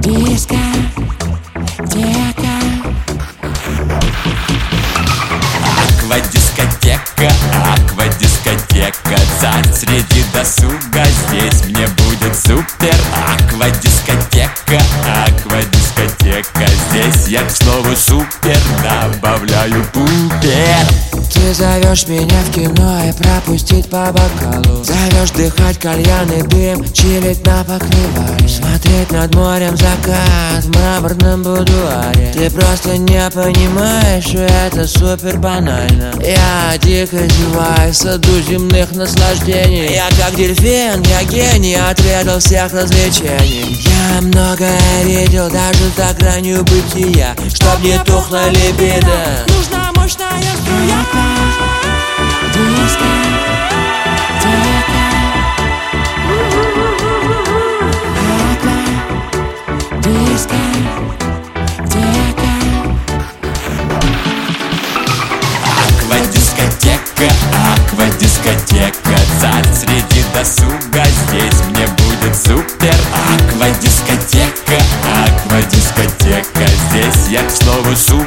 Дискотека. Аквадискотека, аквадискотека, царь среди досуга, здесь мне будет супер. Аквадискотека, аквадискотека, здесь я, к слову, супер, добавляю пупер. Ты зовешь меня в кино и пропустить по бокалу. Зовешь дыхать кальянный дым, чилить на покрывале, смотреть над морем закат в мраморном будуаре. Ты просто не понимаешь, что это супер банально. Я дико зеваю в саду земных наслаждений. Я как дельфин, я гений, отведал всех развлечений. Я многое видел даже за гранью бытия. Чтоб не тухла либидо, нужна мощная струя. Аквадискотека, аквадискотека, царь среди досуга, здесь мне будет супер. Аквадискотека, аквадискотека, здесь я, к слову, супер.